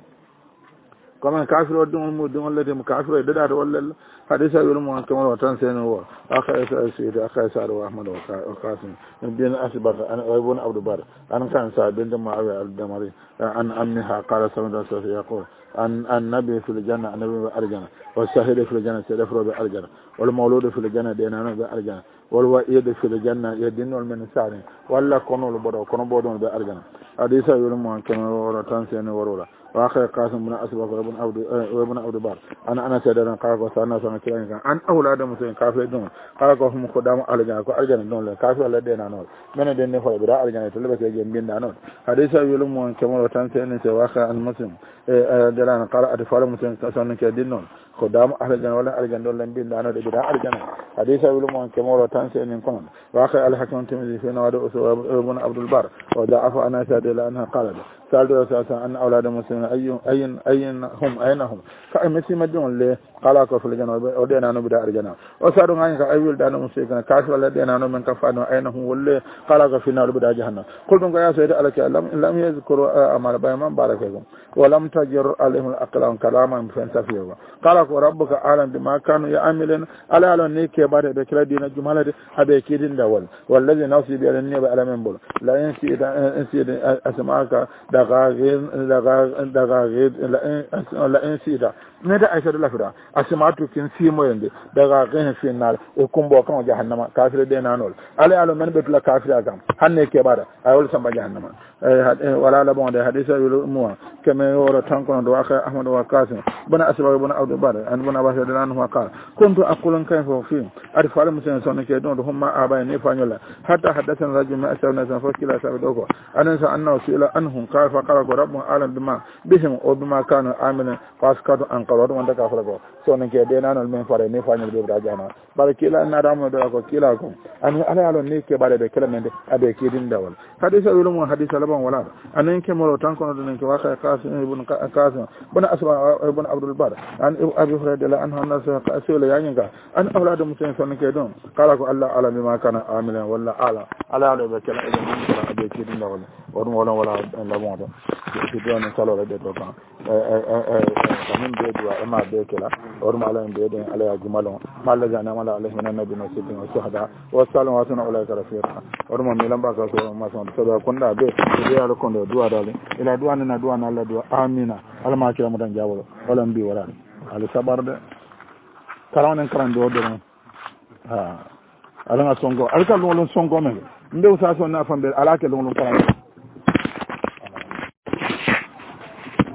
كما كافر ودون مدون الذي كافر ددار ولا حديث يقول مو كما وتنسين هو اخي سيد اخي سار واحمد وقاسم بن اسبر انا ابن عبد البر انا كان سعد بن معاويه الدمري عن امها قال صلى الله عليه وسلم يقول ان النبي في الجنه النبي بالجنه والشهيد في الجنه سيدفر بالجنه والمولود في الجنه دينانه بالجنه والوئيد في الجنه يدين من سارين ولا كونوا البدو كونوا بودون بالجنه حديث يقول مو كما وتنسين ورولا واخر قاسم بن اسبق وابن عبد البر انا سيدنا قال وسانا سنا كلان ان اولاد مسلم كافر دون قال هم خدام الجنه كو الجنه دون كافر لا دينا نول من دين فاي بدا الجنه تلبس جيم بين نول حديث يقول مو كما وتنسين واخر المسلم دلان قال اطفال مسلم سنا كدين نول خدام الجنه ولا الجنه دون بين نول بدا الجنه حديث يقول مو كما وتنسين كون واخر الحكم الترمذي في نواد ابن عبد البر وضعف انا سيدنا انها قال سألت رسول الله أن أولاد المسلمين أينهم كأمسي مدون لي قال في الجنة ودينا نبدأ الجنة وسألوا عنك أيول دان المسلمين كاشف الذين من كفانوا أينهم واللي قال في النار بدأ جهنم قلتم يا سيد عليك لم يذكروا أمر بيمان بارككم ولم تجر عليهم الأقلام كلاما فانتفيوا قال ربك أعلم بما كانوا يعملون على النيك بعد ذكر دين الجمال أبيكيد دول والذي نفسي بألني بألمين بول لا ينسي أسماءك دغاغيد لا انسيدا ندا ايشد لافدا اسماتو كين سيمو يند دغاغين في النار يكمبو كان جهنم كافر دينانول على من بتلا كافر اغام حنه كبار اول سما جهنم ولا لا بون ده حديث مو كما يورا تانكون دو اخ احمد وقاسم بنا اسباب بن عبد البر ان بن عباس رضي الله عنه قال كنت اقول كيف في ارفع المسلمين سنك دون هم ابا نفانيلا حتى حدثنا رجل ما اسرنا فكلا سبدوكو انا انه سئل انهم قال فقال رب اعلم بما بهم وبما كانوا عاملين فاسكت ان قالوا وان كفروا سنك دينان من فري نفانيل بيراجانا باركيلا ان رام دو كيلاكم ان على نيك بعد كلمه ابي كيدين دول حديث يقولون حديث لبن ولا ان كمرو تانكون دون واخ قاسم ابن قاسم بن اسماء ابن عبد البر ان ابي هريره عنه الناس سئل يانغا ان اولاد مسلمين سنك دون قال الله على بما كان عاملين ولا على بكلا ابي كيدين دول ولا لبن في دون صلاه دو كان من بيدوا اما بيكلا ورما على بيدين على جمالهم ما لجانا ما عليه من النبي نسيبين والشهداء والسلام واسنا اولئك رفيقا ورما ميلان باكا سو ما سون سدا كوندا بي يا لكوندو دوا دالي الى دوا ننا دوا نالا دوا امين على ما كيرا مدان جاولو ولا مبي ولا على صبر ده كران كران دو دو ها على ما سونغو على كلون سونغو مي ندو ساسو نافام بي على كلون كران